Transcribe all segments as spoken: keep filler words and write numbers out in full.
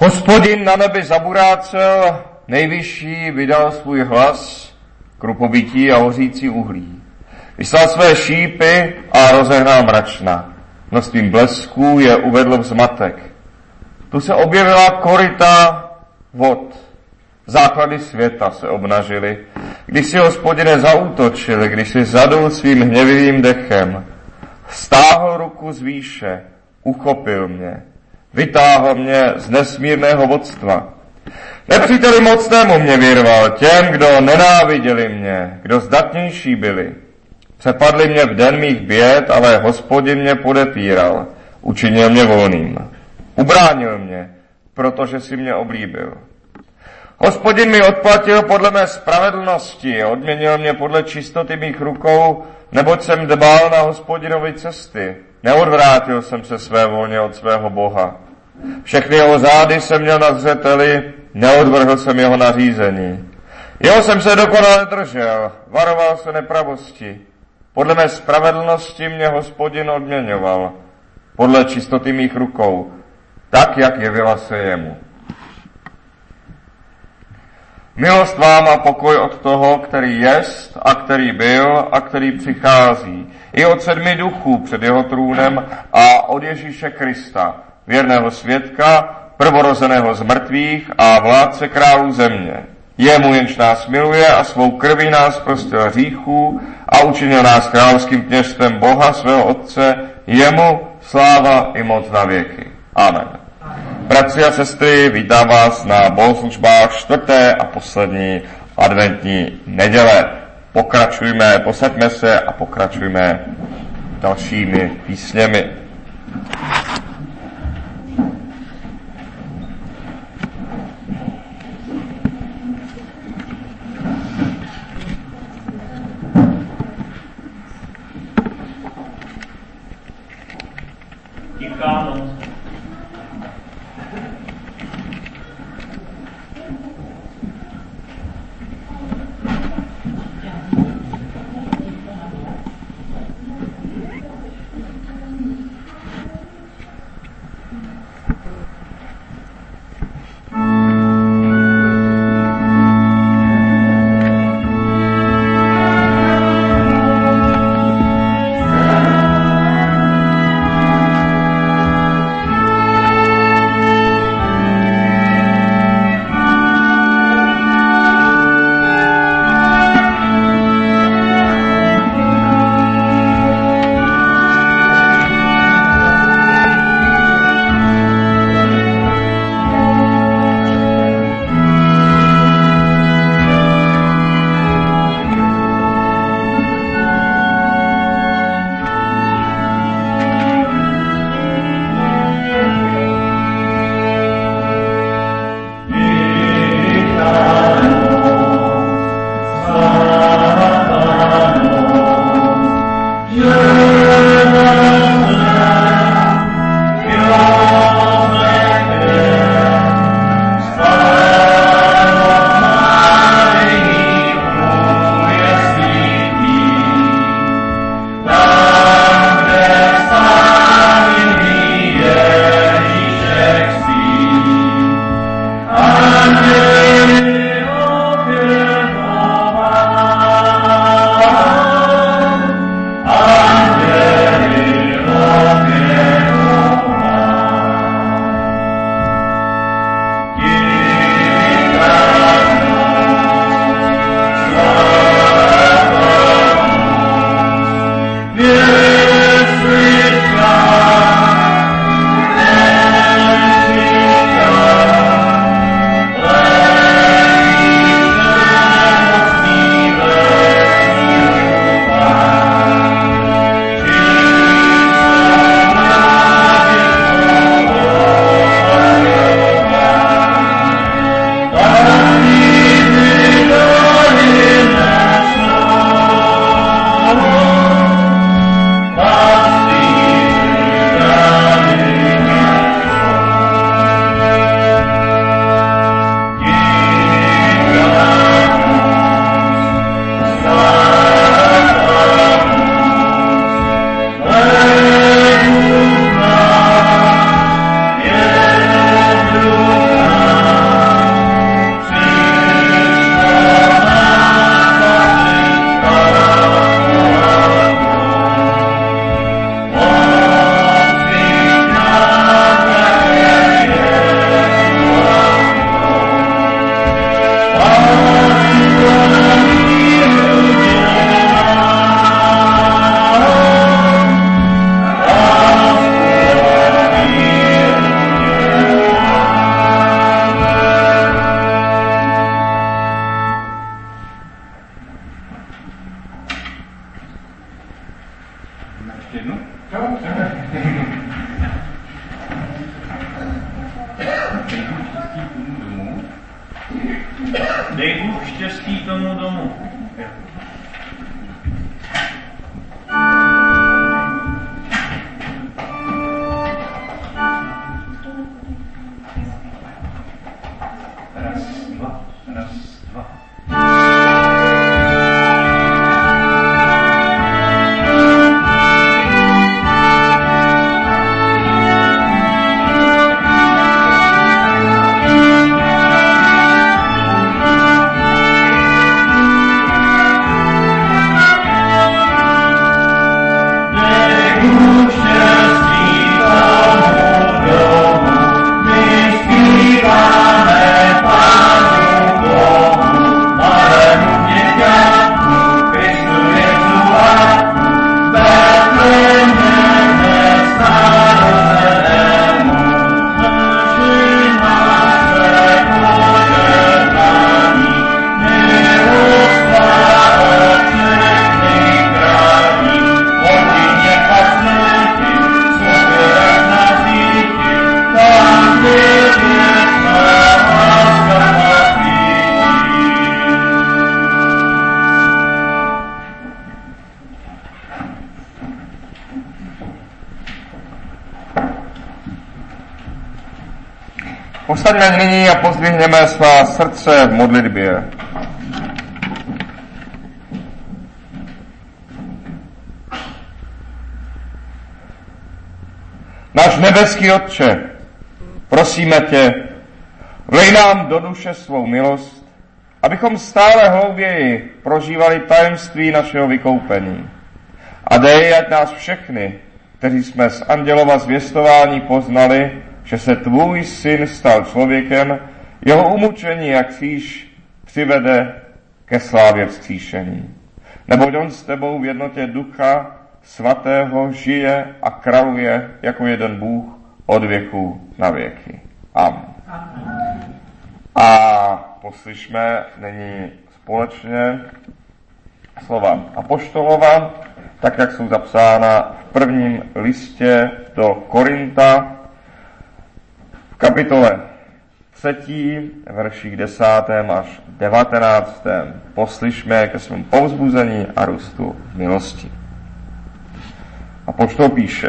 Hospodin na nebi zaburácel, nejvyšší vydal svůj hlas, krupobytí a hořící uhlí. Vyslal své šípy a rozehnal mračna. Množstvím blesků je uvedl v zmatek. Tu se objevila koryta vod. Základy světa se obnažily, když si Hospodine zaútočil, když si zadul svým hněvivým dechem. Stáhl ruku z výše, uchopil mě, vytáhl mě z nesmírného vodstva. Nepříteli mocnému mě vyrval, těm, kdo nenáviděli mě, kdo zdatnější byli. Přepadli mě v den mých běd, ale Hospodin mě podepíral, učinil mě volným. Ubránil mě, protože si mě oblíbil. Hospodin mi odplatil podle mé spravedlnosti, odměnil mě podle čistoty mých rukou, neboť jsem dbal na Hospodinovi cesty. Neodvrátil jsem se své volně od svého Boha. Všechny jeho zády jsem měl na zřeteli, neodvrhl jsem jeho nařízení. Jeho jsem se dokonale držel, varoval se nepravosti. Podle mé spravedlnosti mě Hospodin odměňoval, podle čistoty mých rukou, tak, jak jevila se jemu. Milost vám a pokoj od toho, který jest a který byl a který přichází, i od sedmi duchů před jeho trůnem a od Ježíše Krista, věrného svědka, prvorozeného z mrtvých a vládce králů země. Jemu, jenž nás miluje a svou krví nás prostil hříchů a učinil nás královským kněžstvem Boha, svého Otce, jemu sláva i moc na věky. Amen. Bratři a sestry, vítám vás na bohoslužbách čtvrté a poslední adventní neděle. Pokračujme, posaďme se a pokračujme dalšími písněmi. Tichá noc. Dej Bůh štěstí tomu domu. Raz, dva, raz, dva. Povstaňme nyní a pozdvihněme svá srdce v modlitbě. Náš nebeský Otče, prosíme tě, vlej nám do duše svou milost, abychom stále hlouběji prožívali tajemství našeho vykoupení. A dej, ať nás všechny, kteří jsme z andělova zvěstování poznali, že se tvůj syn stal člověkem, jeho umučení a kříž přivede ke slávě vzkříšení. Neboť on s tebou v jednotě Ducha Svatého žije a králuje jako jeden Bůh od věku na věky. Amen. Amen. A poslyšme nyní společně slova apoštolova, tak jak jsou zapsána v prvním listě do Korinta, v kapitole třetí, verších desátém až devatenáctém. Poslyšme ke svému povzbuzení a růstu v milosti. Apoštol píše: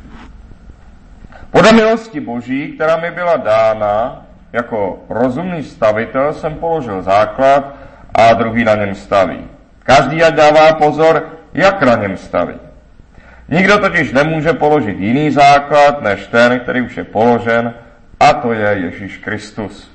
podle milosti Boží, která mi byla dána, jako rozumný stavitel jsem položil základ a druhý na něm staví. Každý ať dává pozor, jak na něm staví. Nikdo totiž nemůže položit jiný základ, než ten, který už je položen, a to je Ježíš Kristus.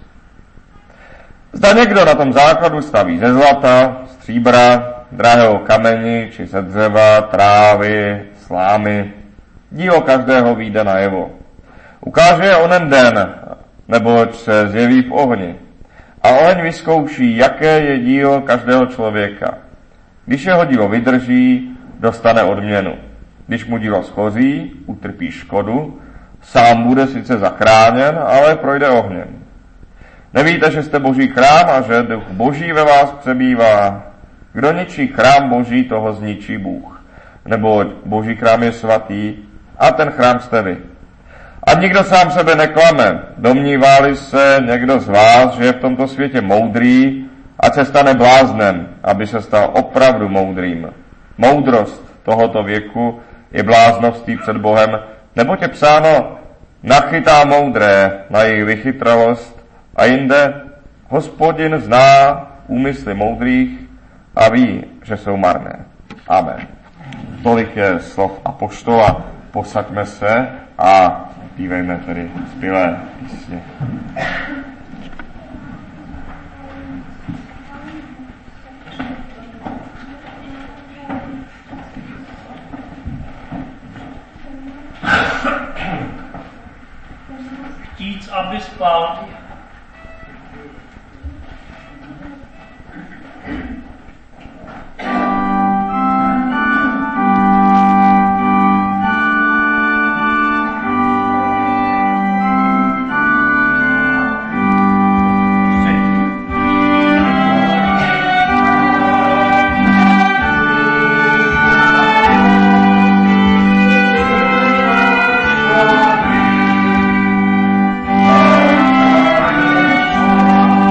Zda někdo na tom základu staví ze zlata, stříbra, drahého kameni, či ze dřeva, trávy, slámy, dílo každého vyjde najevo. Ukáže je onen den, neboť se zjeví v ohni. A oheň vyzkouší, jaké je dílo každého člověka. Když jeho dílo vydrží, dostane odměnu. Když mu dílo schoří, utrpí škodu, sám bude sice zachráněn, ale projde ohněm. Nevíte, že jste Boží chrám a že duch Boží ve vás přebývá? Kdo ničí chrám Boží, toho zničí Bůh. Neboť Boží chrám je svatý a ten chrám jste vy. A nikdo sám sebe neklame. Domnívá-li se někdo z vás, že je v tomto světě moudrý, ať se stane bláznem, aby se stal opravdu moudrým. Moudrost tohoto věku je bláznovství před Bohem, neboť je psáno: nachytá moudré na jejich vychytralost, a jinde: Hospodin zná úmysly moudrých a ví, že jsou marné. Amen. Tolik je slov apoštola. Posaďme se a zpívejme tedy zbylé písně. Chtít, aby spal. Oh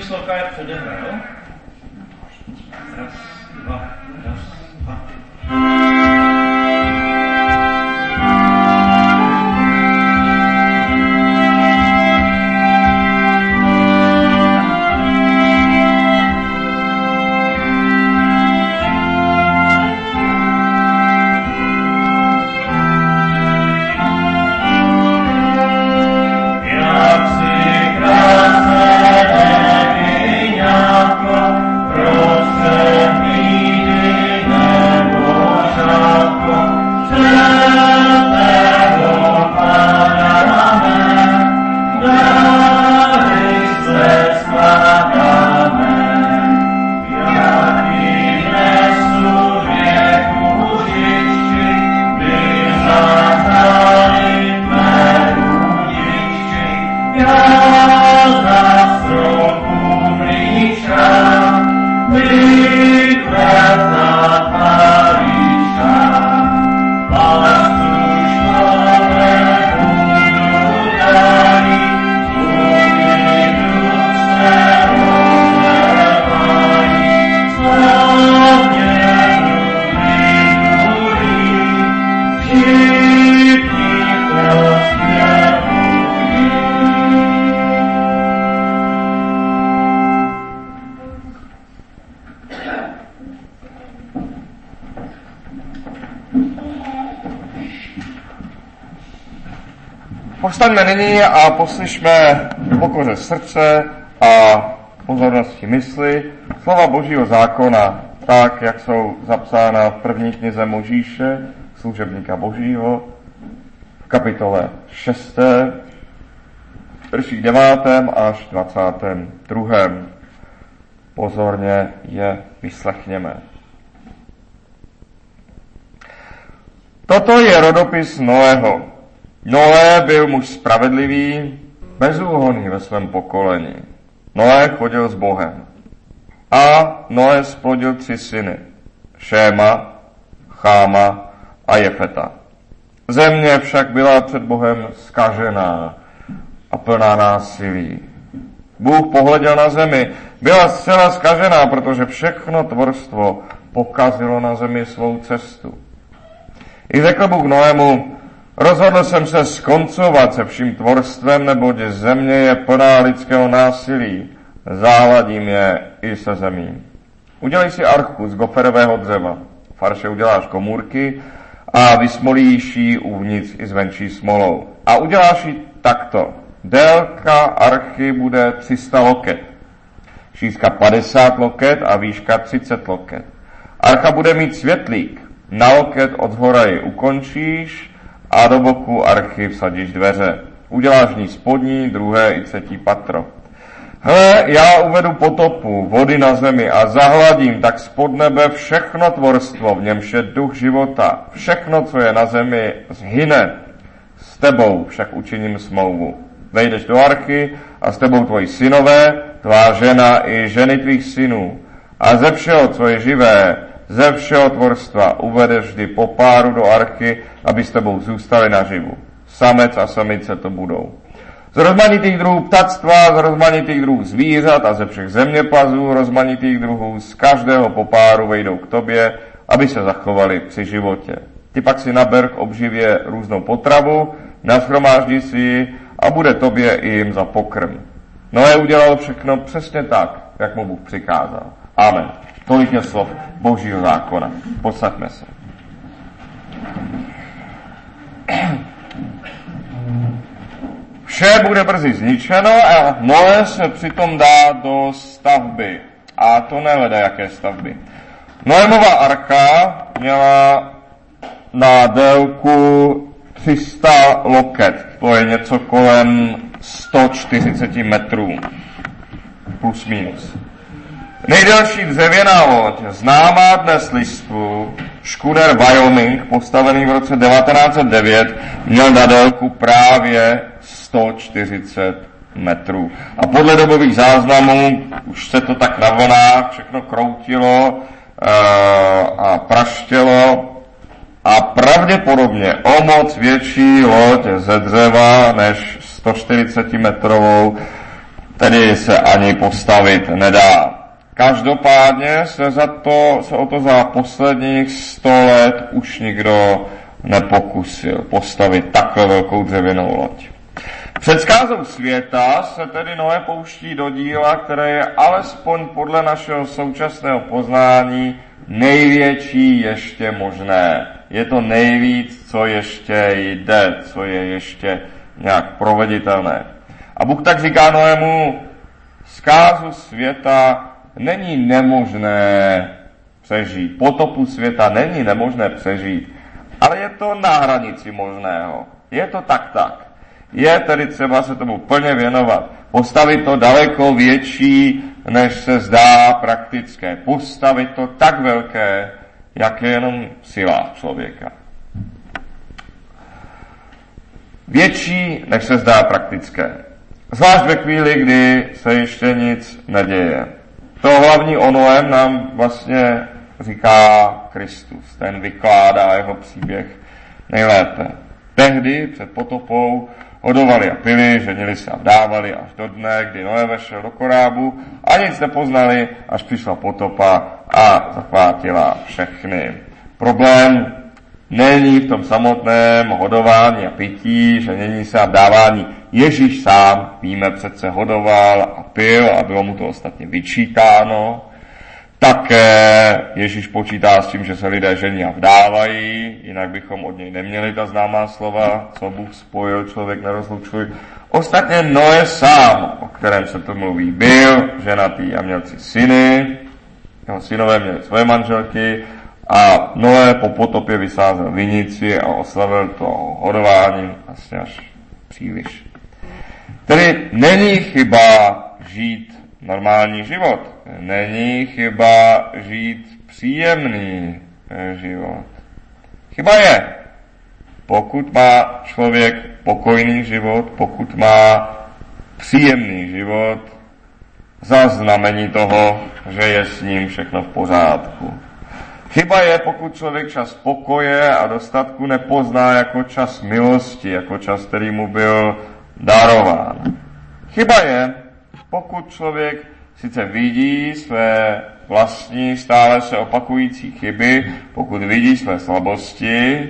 sloka je předehra, jo? Raz, dva, raz, dva. Povstaňme nyní a poslyšme v pokoře srdce a pozornosti mysli slova Božího zákona, tak, jak jsou zapsána v první knize Možíše, služebníka Božího, v kapitole šesté, verších devátém až dvacátém druhém. Pozorně je vyslechněme. Toto je rodopis Noého. Noé byl muž spravedlivý, bezúhonný ve svém pokolení. Noé chodil s Bohem. A Noé splodil tři syny. Šéma, Cháma a Jefeta. Země však byla před Bohem zkažená a plná násilí. Bůh pohleděl na zemi, byla zcela zkažená, protože všechno tvorstvo pokazilo na zemi svou cestu. I řekl Bůh Noému, rozhodl jsem se skoncovat se vším tvorstvem, neboť země je plná lidského násilí. Zahladím je i se zemí. Udělej si archu z goferového dřeva. V arše uděláš komůrky a vysmolíš ji uvnitř i zvenčí smolou. A uděláš ji takto. Délka archy bude tři sta loket. Šířka padesát loket a výška třicet loket. Archa bude mít světlík. Na loket od zhora ji ukončíš a do boku archy vsadíš dveře. Uděláš v ní spodní, druhé i třetí patro. Hle, já uvedu potopu, vody na zemi a zahladím tak spod nebe všechno tvorstvo, v němž je duch života. Všechno, co je na zemi, zhyne. S tebou však učiním smlouvu. Vejdeš do archy a s tebou tvoji synové, tvá žena i ženy tvých synů. A ze všeho, co je živé, ze všeho tvorstva uvedeš vždy po páru do archy, aby s tebou zůstali naživu. Samec a samice to budou. Z rozmanitých druhů ptactva, z rozmanitých druhů zvířat a ze všech zeměplazů rozmanitých druhů z každého po páru vejdou k tobě, aby se zachovali při životě. Ty pak si naber k obživě různou potravu, nashromáždí si ji a bude tobě i jim za pokrm. Noé udělal všechno přesně tak, jak mu Bůh přikázal. Amen. Tolik je slov Božího zákona. Posaďme se. Vše bude brzy zničeno a Noé se přitom dá do stavby. A to nevede jaké stavby. Noémova archa měla na délku tři sta loket. To je něco kolem sto čtyřicet metrů. Plus minus. Nejdelší dřevěná loď, známá dnes lidstvu, Schooner Wyoming, postavený v roce devatenáct set devět, měl na délku právě sto čtyřicet metrů. A podle dobových záznamů už se to tak na vlnách všechno kroutilo uh, a praštělo a pravděpodobně o moc větší loď ze dřeva než sto čtyřicet metrovou tedy se ani postavit nedá. Každopádně se, za to, se o to za posledních sto let už nikdo nepokusil postavit takhle velkou dřevěnou loď. Před zkázou světa se tedy Noé pouští do díla, které je alespoň podle našeho současného poznání největší ještě možné. Je to nejvíc, co ještě jde, co je ještě nějak proveditelné. A Bůh tak říká Noému, zkázu světa není nemožné přežít. Potopu světa není nemožné přežít, ale je to na hranici možného. Je to tak tak. Je tedy třeba se tomu plně věnovat. Postavit to daleko větší, než se zdá praktické. Postavit to tak velké, jak je jenom síla člověka. Větší, než se zdá praktické. Zvlášť ve chvíli, kdy se ještě nic neděje. To hlavní o Noém nám vlastně říká Kristus. Ten vykládá jeho příběh nejlépe. Tehdy před potopou hodovali a pili, ženili se a vdávali až do dne, kdy Noé vešel do korábu a nic nepoznali, až přišla potopa a zachvátila všechny. Problém není v tom samotném hodování a pití, ženění se a vdávání. Ježíš sám, víme, přece hodoval a pil a bylo mu to ostatně vyčítáno. Také Ježíš počítá s tím, že se lidé žení a vdávají, jinak bychom od něj neměli ta známá slova, co Bůh spojil, člověk nerozlučuj. Ostatně Noé sám, o kterém se to mluví, byl ženatý a měl tři syny, jeho synové měli své manželky a Noé po potopě vysázel vinici a oslavil to hodováním vlastně až příliš. Tedy není chyba žít normální život. Není chyba žít příjemný život. Chyba je, pokud má člověk pokojný život, pokud má příjemný život, za znamení toho, že je s ním všechno v pořádku. Chyba je, pokud člověk čas pokoje a dostatku nepozná jako čas milosti, jako čas, který mu byl darován. Chyba je, pokud člověk sice vidí své vlastní stále se opakující chyby, pokud vidí své slabosti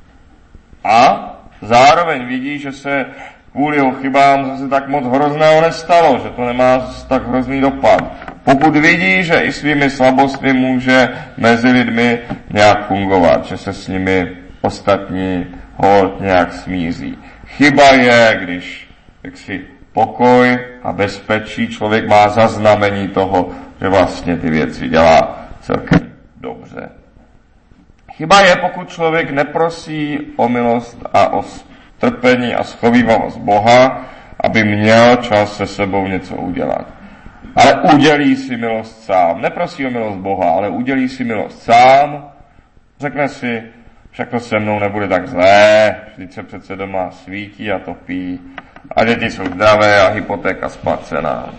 a zároveň vidí, že se kvůli jeho chybám zase tak moc hrozného nestalo, že to nemá tak hrozný dopad. Pokud vidí, že i svými slabostmi může mezi lidmi nějak fungovat, že se s nimi ostatní ho nějak smíří. Chyba je, když jaksi pokoj a bezpečí člověk má za znamení toho, že vlastně ty věci dělá celkem dobře. Chyba je, pokud člověk neprosí o milost a o strpení a schovívavost Boha, aby měl čas se sebou něco udělat. Ale udělí si milost sám. Neprosí o milost Boha, ale udělí si milost sám. Řekne si, však to se mnou nebude tak zlé, vždyť se přece doma svítí a topí a děti jsou zdravé a hypotéka splacená.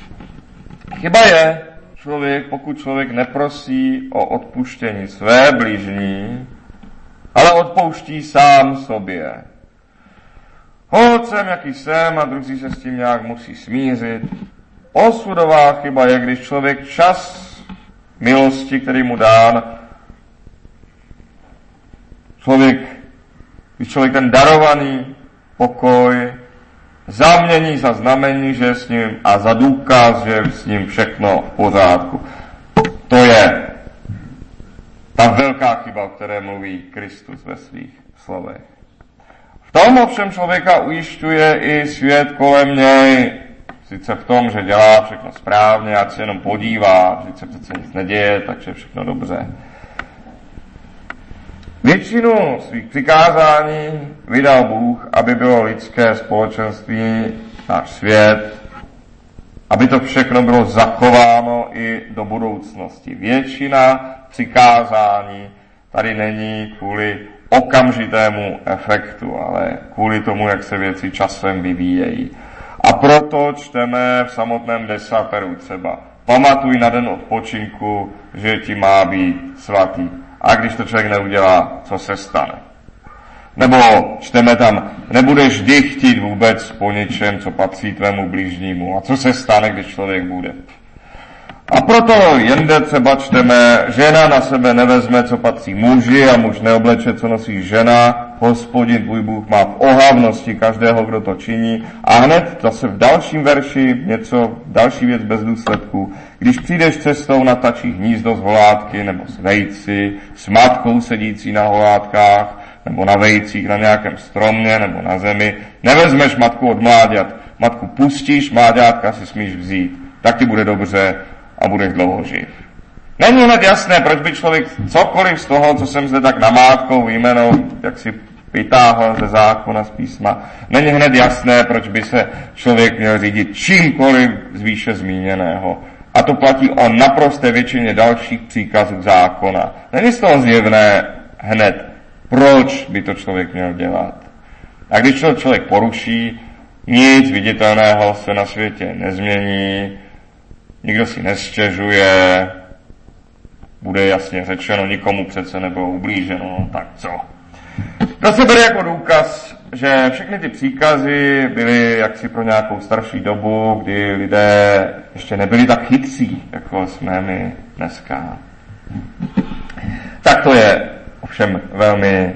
Chyba je, člověk, pokud člověk neprosí o odpuštění své bližní, ale odpouští sám sobě. Hoď jsem, jaký jsem, a druzí se s tím nějak musí smířit. Osudová chyba je, když člověk čas milosti, který mu dán, člověk, když člověk ten darovaný pokoj zamění za znamení, že je s ním a za důkaz, že je s ním všechno v pořádku. To je ta velká chyba, o které mluví Kristus ve svých slovech. V tom ovšem člověka ujišťuje i svět kolem něj, sice v tom, že dělá všechno správně, ať se jenom podívá, že se přece nic neděje, takže je všechno dobře. Většinu svých přikázání vydal Bůh, aby bylo lidské společenství, náš svět, aby to všechno bylo zachováno i do budoucnosti. Většina přikázání tady není kvůli okamžitému efektu, ale kvůli tomu, jak se věci časem vyvíjejí. A proto čteme v samotném desateru třeba: pamatuj na den odpočinku, že ti má být svatý. A když to člověk neudělá, co se stane? Nebo čteme tam, nebudeš vždy chtít vůbec po něčem, co patří tvému bližnímu. A co se stane, když člověk bude? A proto jinde třeba čteme, žena na sebe nevezme, co patří muži a muž neobleče, co nosí žena. Hospodin tvůj Bůh má v ohavnosti každého, kdo to činí. A hned zase v dalším verši něco, další věc bez důsledků. Když přijdeš cestou na tačí hnízdo z holátky nebo z vejci, s matkou sedící na holátkách, nebo na vejcích na nějakém stromě nebo na zemi, nevezmeš matku od mláďat. Matku pustíš, mláďátka si smíš vzít. Tak ti bude dobře a budeš dlouho živ. Není hned jasné, proč by člověk cokoliv z toho, co jsem zde tak namátkou vyjmenoval, jak si vytáhl ze zákona z písma, není hned jasné, proč by se člověk měl řídit čímkoliv z výše zmíněného. A to platí o naprosté většině dalších příkazů zákona. Není z toho zjevné hned, proč by to člověk měl dělat. A když to člověk poruší, nic viditelného se na světě nezmění, nikdo si nestěžuje, bude jasně řečeno, nikomu přece nebylo ublíženo, tak co? To se bere jako důkaz, že všechny ty příkazy byly jaksi pro nějakou starší dobu, kdy lidé ještě nebyli tak chytří, jako jsme my dneska. Tak to je ovšem velmi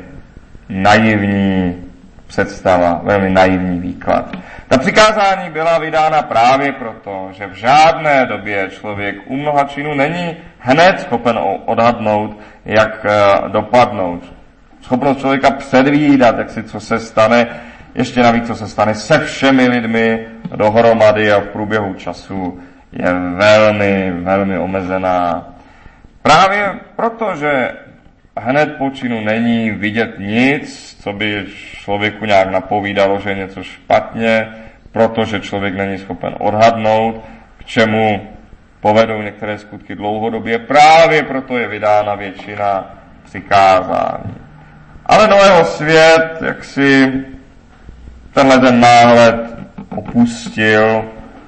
naivní představa, velmi naivní výklad. Ta přikázání byla vydána právě proto, že v žádné době člověk u mnoha činů není hned schopen odhadnout, jak dopadnout. Schopnost člověka předvídat, jak si co se stane, ještě navíc, co se stane se všemi lidmi dohromady a v průběhu času, je velmi, velmi omezená. Právě proto, že hned po činu není vidět nic, co by člověku nějak napovídalo, že je něco špatně, protože člověk není schopen odhadnout, k čemu povedou některé skutky dlouhodobě. Právě proto je vydána většina přikázání. Ale Noého svět, jak si tenhle ten náhled opustil,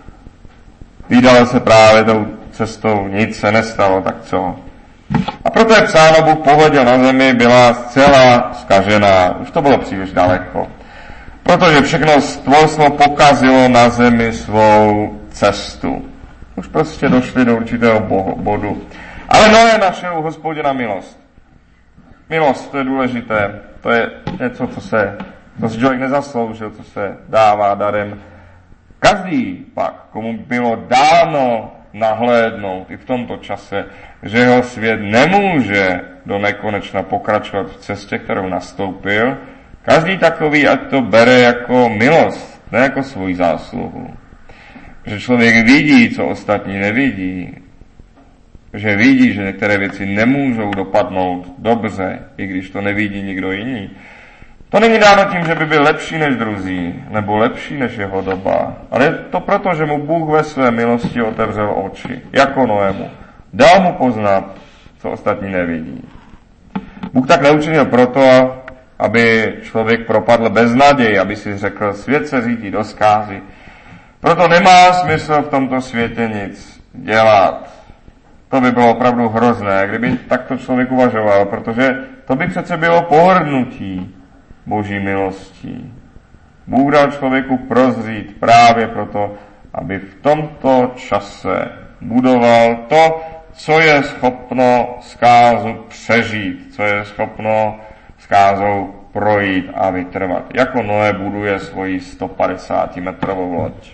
vydal se právě tou cestou, nic se nestalo, tak co? A proto je psáno, Bůh pohleděl na zemi, byla zcela zkažená. Už to bylo příliš daleko. Protože všechno stvorstvo pokazilo na zemi svou cestu. Už prostě došli do určitého bodu. Ale Noé našel u Hospodina milost. Milost, to je důležité. To je něco, co se, co si člověk nezasloužil, co se dává darem. Každý pak, komu bylo dáno nahlédnout i v tomto čase, že jeho svět nemůže do nekonečna pokračovat v cestě, kterou nastoupil, každý takový, ať to bere jako milost, ne jako svoji zásluhu. Že člověk vidí, co ostatní nevidí, že vidí, že některé věci nemůžou dopadnout dobře, i když to nevidí nikdo jiný. To není dáno tím, že by byl lepší než druzí, nebo lepší než jeho doba, ale je to proto, že mu Bůh ve své milosti otevřel oči, jako Noému. Dal mu poznat, co ostatní nevidí. Bůh tak neučinil proto, aby člověk propadl bez naději, aby si řekl, svět se řídí do zkázy. Proto nemá smysl v tomto světě nic dělat. To by bylo opravdu hrozné, kdyby takto člověk uvažoval, protože to by přece bylo pohrdnutí Boží milostí. Bůh dal člověku prozřít právě proto, aby v tomto čase budoval to, co je schopno zkázu přežít, co je schopno zkázou projít a vytrvat. Jako Noé buduje svoji sto padesát metrovou loď.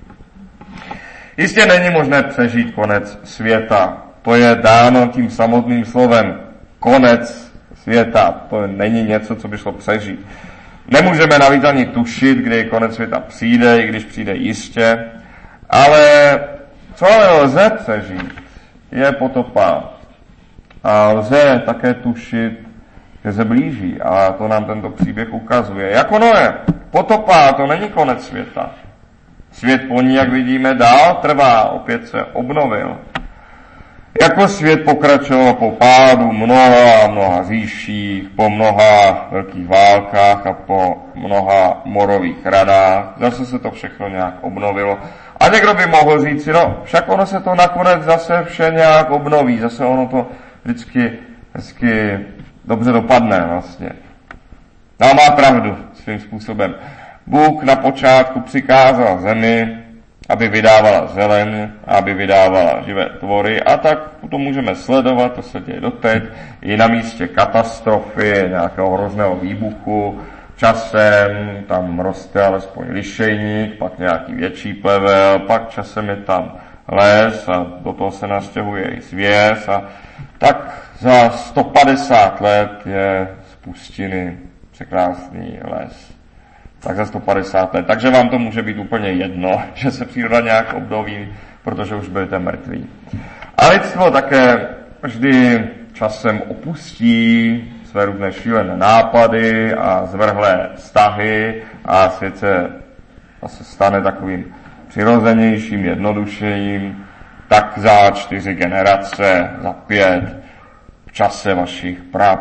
Jistě není možné přežít konec světa. To je dáno tím samotným slovem konec světa. To není něco, co by šlo přežít. Nemůžeme navíc ani tušit, kdy konec světa přijde, i když přijde jistě. Ale co lze přežít, je potopa. A lze také tušit, že se blíží. A to nám tento příběh ukazuje. Jako Noé, potopa, to není konec světa. Svět po ní, jak vidíme, dál trvá, opět se obnovil. Jako svět pokračoval po pádu mnoha a mnoha říších, po mnoha velkých válkách a po mnoha morových radách. Zase se to všechno nějak obnovilo. A někdo by mohl říct si, no, však ono se to nakonec zase vše nějak obnoví, zase ono to vždycky, vždycky dobře dopadne vlastně. No a má pravdu svým způsobem. Bůh na počátku přikázal zemi, aby vydávala zeleň, aby vydávala živé tvory a tak to můžeme sledovat, to se děje doteď, i na místě katastrofy, nějakého hrozného výbuchu, časem tam roste alespoň lišejník, pak nějaký větší plevel, pak časem je tam les a do toho se nastěhuje i zvěř a tak za sto padesát let je z pustiny překrásný les. Tak za sto padesát let. Takže vám to může být úplně jedno, že se příroda nějak obnoví, protože už budete mrtví. A lidstvo také vždy časem opustí své různé šílené nápady a zvrhlé vztahy a svět se zase stane takovým přirozenějším, jednodušejím, tak za čtyři generace, za pět, v čase vašich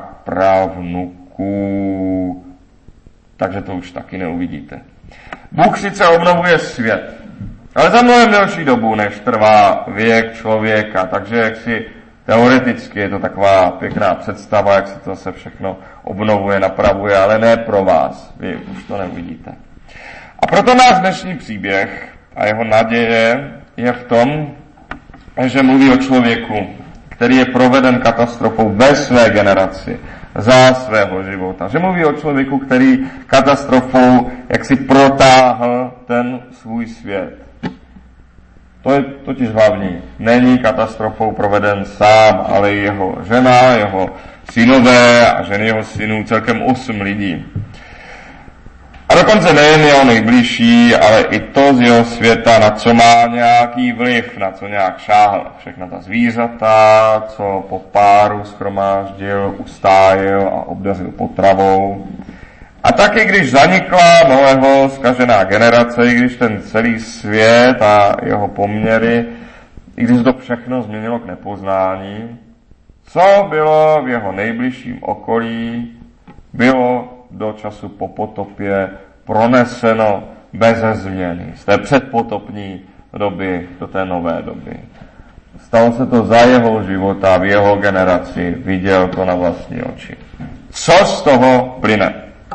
prapravnuků. Takže to už taky neuvidíte. Bůh sice obnovuje svět, ale za mnohem delší dobu, než trvá věk člověka, takže jak si teoreticky je to taková pěkná představa, jak se to zase všechno obnovuje, napravuje, ale ne pro vás. Vy už to neuvidíte. A proto náš dnešní příběh a jeho naděje je v tom, že mluví o člověku, který je proveden katastrofou ve své generaci, za svého života. Že mluví o člověku, který katastrofou jaksi protáhl ten svůj svět. To je totiž hlavní. Není katastrofou proveden sám, ale i jeho žena, jeho synové a ženy jeho synů, celkem osm lidí. A dokonce nejen jeho nejbližší, ale i to z jeho světa, na co má nějaký vliv, na co nějak šáhl. Všechna ta zvířata, co po páru shromáždil, ustájil a obdařil potravou. A taky, když zanikla Noého zkažená generace, i když ten celý svět a jeho poměry, i když to všechno změnilo k nepoznání, co bylo v jeho nejbližším okolí, bylo do času po potopě proneseno beze změny. Z té předpotopní doby do té nové doby. Stalo se to za jeho života, v jeho generaci, viděl to na vlastní oči. Co z toho plyne?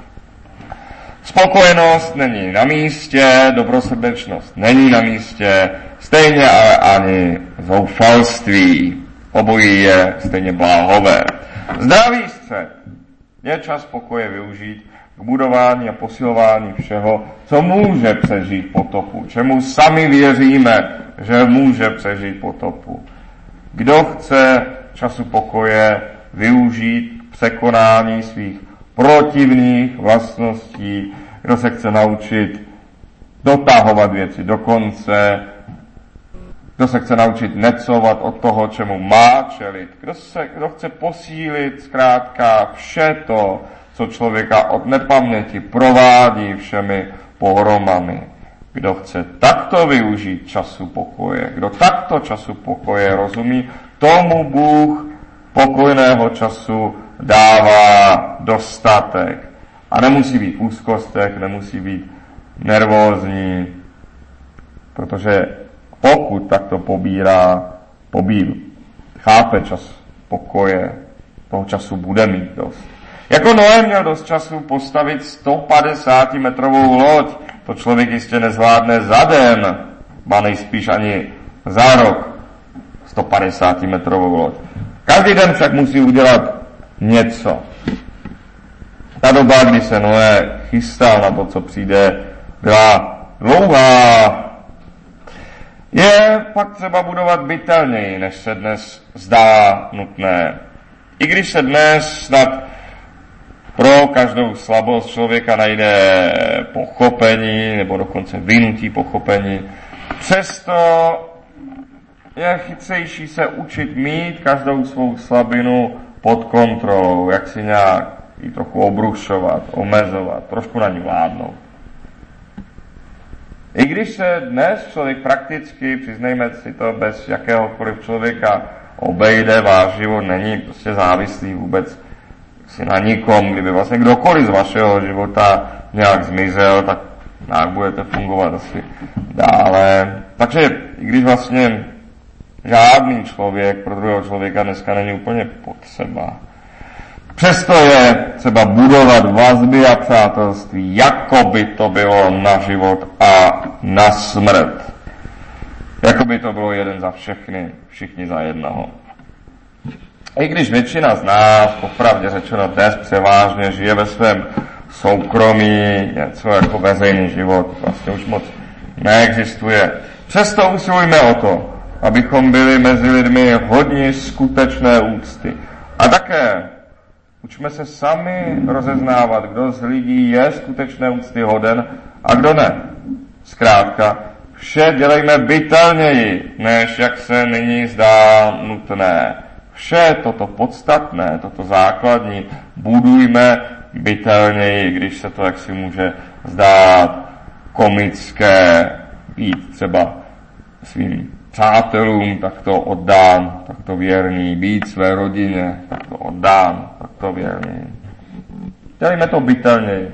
Spokojenost není na místě, dobrosrdečnost není na místě, stejně ale ani zoufalství. Obojí je stejně bláhové. Zdravý střed je čas pokoje využít k budování a posilování všeho, co může přežít potopu, čemu sami věříme, že může přežít potopu. Kdo chce času pokoje využít k překonání svých protivných vlastností, kdo se chce naučit dotahovat věci do konce, kdo se chce naučit necovat od toho, čemu má čelit, kdo, se, kdo chce posílit zkrátka vše to, co člověka od nepaměti provádí všemi pohromami. Kdo chce takto využít času pokoje, kdo takto času pokoje rozumí, tomu Bůh pokojného času dává dostatek. A nemusí být v úzkostech, nemusí být nervózní, protože pokud takto pobírá, pobíl, chápe čas pokoje, toho času bude mít dost. Jako Noé měl dost času postavit sto padesát metrovou loď, to člověk jistě nezvládne za den, ba nejspíš ani za rok sto padesát metrovou loď. Každý den však musí udělat něco. Ta doba, kdy se Noé chystal na to, co přijde, byla dlouhá. Je pak třeba budovat bytelněji, než se dnes zdá nutné. I když se dnes snad pro každou slabost člověka najde pochopení, nebo dokonce vynutí pochopení, přesto je chytřejší se učit mít každou svou slabinu pod kontrolou, jak si nějak ji trochu obrušovat, omezovat, trošku na ní vládnout. I když se dnes člověk prakticky, přiznejme si to, bez jakéhokoliv člověka obejde, váš život není prostě závislý vůbec si na nikom, kdyby vlastně kdokoliv z vašeho života nějak zmizel, tak nějak budete fungovat asi dále. Takže i když vlastně žádný člověk pro druhého člověka dneska není úplně potřeba, Přesto je třeba budovat vazby a přátelství, jako by to bylo na život a na smrt. Jako by to bylo jeden za všechny, všichni za jednoho. I když většina z nás, popravdě řečeno dnes převážně, žije ve svém soukromí, něco jako veřejný život, vlastně už moc neexistuje. Přesto usilujme o to, abychom byli mezi lidmi hodni skutečné úcty. A také učme se sami rozeznávat, kdo z lidí je skutečné úcty hoden a kdo ne. Zkrátka, vše dělejme bytelněji, než jak se nyní zdá nutné. Vše toto podstatné, toto základní budujme bytelněji, když se to jaksi může zdát komické, být třeba svým přátelům takto oddán, takto věrný, být své rodině takto oddán, takto věrný. Dělejme to bytelněji.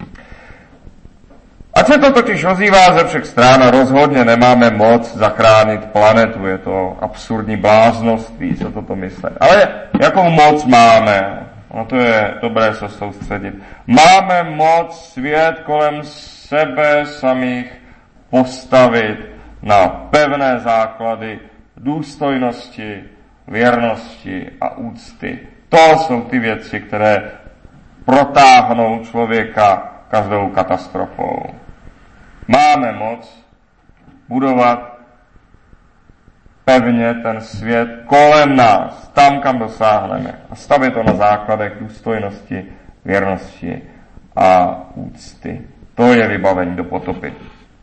Ať se to totiž ozývá ze všech stran, rozhodně nemáme moc zachránit planetu, je to absurdní bláznoství, co toto myslet. Ale jakou moc máme? No to je dobré se soustředit. Máme moc svět kolem sebe samých postavit na pevné základy důstojnosti, věrnosti a úcty. To jsou ty věci, které protáhnou člověka každou katastrofou. Máme moc budovat pevně ten svět kolem nás, tam, kam dosáhneme. A stavět to na základech důstojnosti, věrnosti a úcty. To je vybavení do potopy.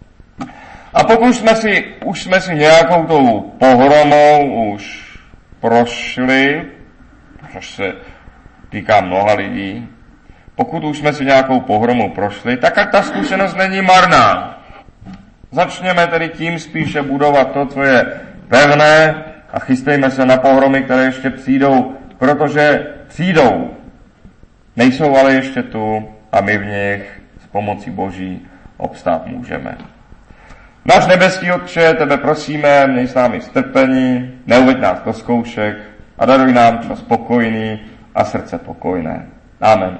A pokud jsme si, už jsme si nějakou tou pohromou už prošli, což se týká mnoha lidí, pokud už jsme si nějakou pohromou prošli, tak ať ta zkušenost není marná. Začněme tedy tím spíše budovat to, co je pevné a chystejme se na pohromy, které ještě přijdou, protože přijdou. Nejsou ale ještě tu a my v nich s pomocí Boží obstát můžeme. Náš nebeský Otče, tebe prosíme, měj s námi strpení, neuveď nás do zkoušek a daruj nám čas pokojný a srdce pokojné. Amen.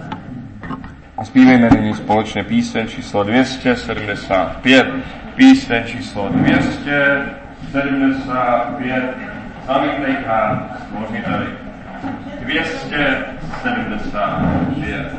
A zpívejme nyní společně píseň číslo dvě stě sedmdesát pět. Píseň číslo dvě stě sedmdesát pět. Zamítnejte stvořiteli. dvě stě sedmdesát pět.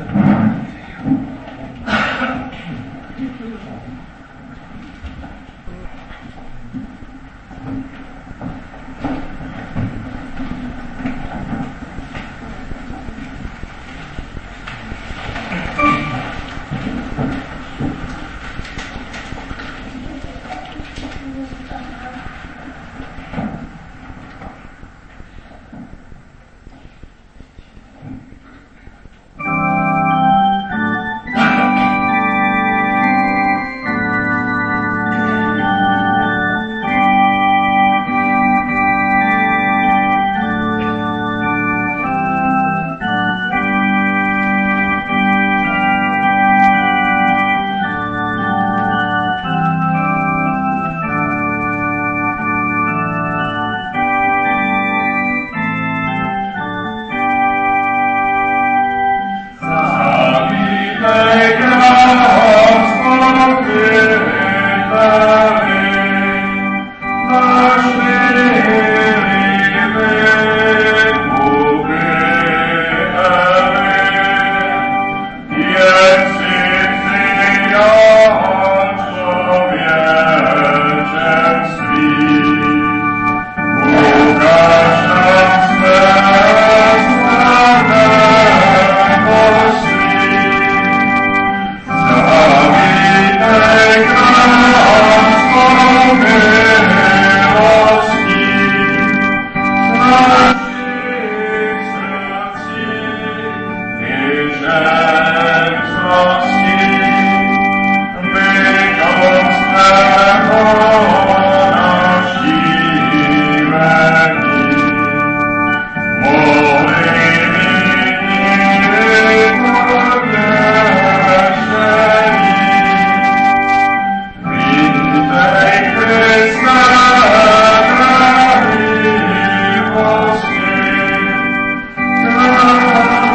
Oh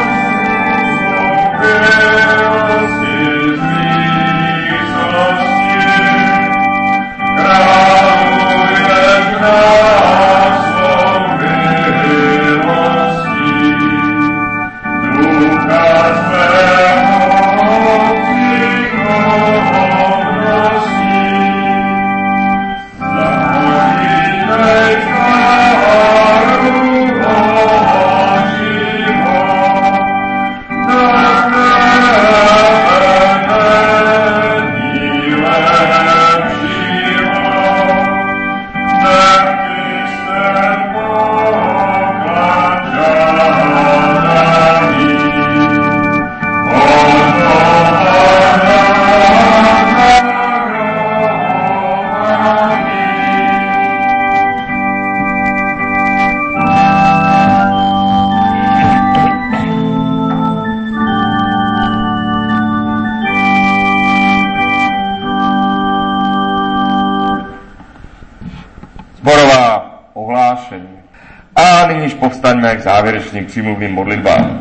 povstaňme k závěrečným přímluvným modlitbám.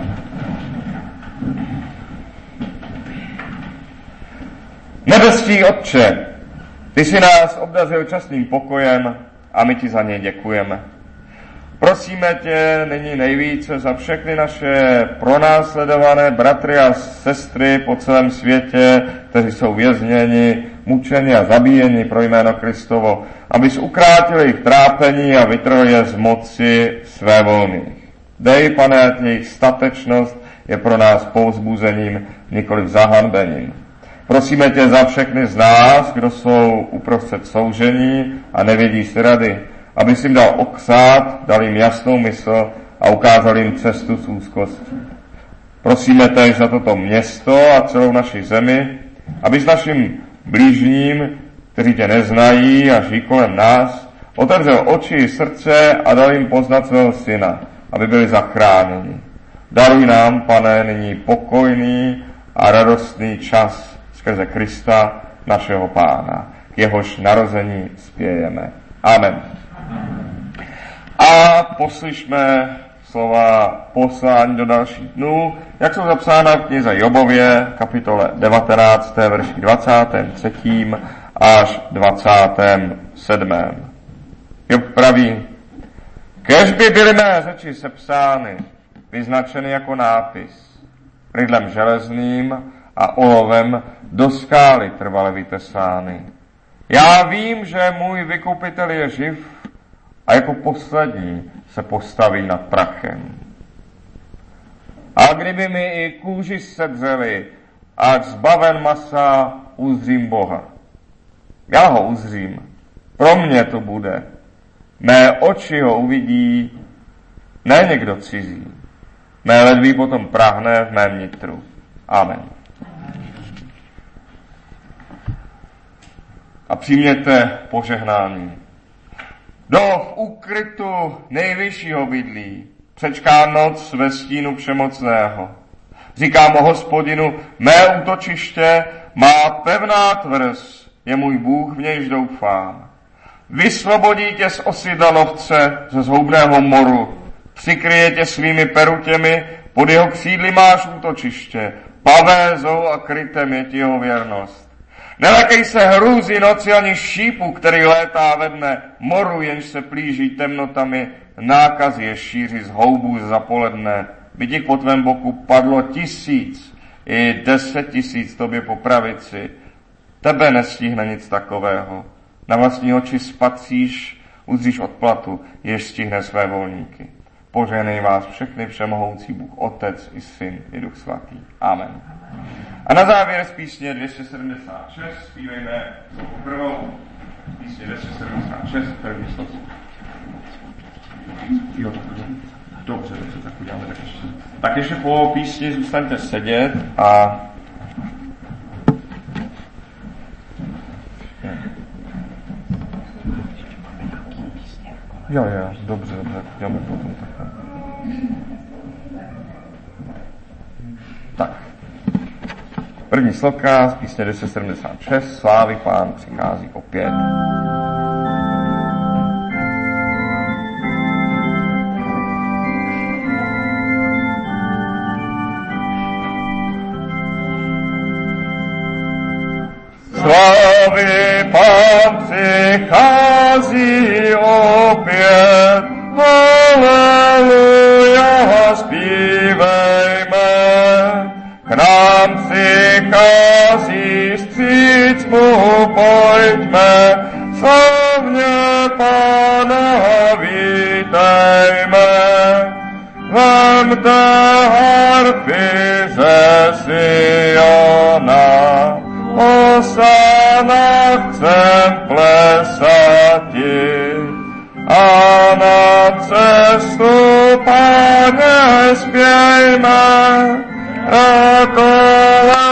Nebeský Otče, ty jsi nás obdařil častným pokojem a my ti za něj děkujeme. Prosíme tě nyní nejvíce za všechny naše pronásledované bratry a sestry po celém světě, kteří jsou vězněni, mučeni a zabíjeni pro jméno Kristovo, abys ukrátil jejich trápení a vytrhl je z moci své volných. Dej, Pane, ať jejich statečnost je pro nás povzbuzením, nikoliv zahanbením. Prosíme tě za všechny z nás, kdo jsou uprostřed soužení a nevědí si rady, abys jim dal oksát, dal jim jasnou mysl a ukázal jim cestu z úzkosti. Prosíme též za toto město a celou naši zemi, abys našim blížním, kteří tě neznají a žijí kolem nás, otevřel oči i srdce a dal jim poznat svého syna, aby byli zachráněni. Daruj nám, Pane, nyní pokojný a radostný čas skrze Krista, našeho Pána. K jehož narození spějeme. Amen. A poslyšme slova poslání do dalších dnů, jak jsou zapsána v knize Jobově, kapitole devatenáct, verši dvacátým třetím až dvacátým sedmým. Job praví: Kéž by byly mé řeči sepsány, vyznačeny jako nápis, rydlem železným a olovem do skály trvale vytesány. Já vím, že můj vykupitel je živ a jako poslední se postaví nad prachem. A kdyby mi i kůži sedřeli, ať zbaven masa uzřím Boha. Já ho uzřím, pro mě to bude. Mé oči ho uvidí, ne někdo cizí. Mé ledví potom prahne v mém nitru. Amen. A přijměte požehnání. Do v úkrytu nejvyššího bydlí, přečká noc ve stínu všemocného. Říkám o Hospodinu, mé útočiště, má pevná tvrz, je můj Bůh, v nějž doufám. Vysvobodí tě z osidla lovce, ze zhoubného moru, přikryje tě svými perutěmi, pod jeho křídly máš útočiště, pavézou a krytem je ti jeho věrnost. Nelekej se hrůzy noci ani šípu, který létá ve dne, moru, jenž se plíží temnotami, nákazy je šíří z houbů za poledne. By ti po tvém boku padlo tisíc, i deset tisíc tobě po pravici. Tebe nestihne nic takového. Na vlastní oči spatříš, uzříš odplatu, jež stihne své volníky. Požehnej vás všechny všemohoucí Bůh, Otec i Syn i Duch Svatý. Amen. A na závěr z písně dvě stě sedmdesát šest zpívejme prvou písně dvě stě sedmdesát šest, první slovo. Jo, dobře, dobře, tak uděláme tak ještě. Tak ještě po písni zůstaňte sedět a jo, jo, dobře, dobře, uděláme potom takhle. Tak. První sloka z písně dvě stě sedmdesát šest, Slávy Pán přichází opět. Slávy Pán přichází opět, haleluja, zpívejme. K nám přichází, vstříc mu pojďme, slavně Pána vítejme. Vemte harfy ze Siona, Hosana chcem plesati, a na cestu Páně zpějme. A to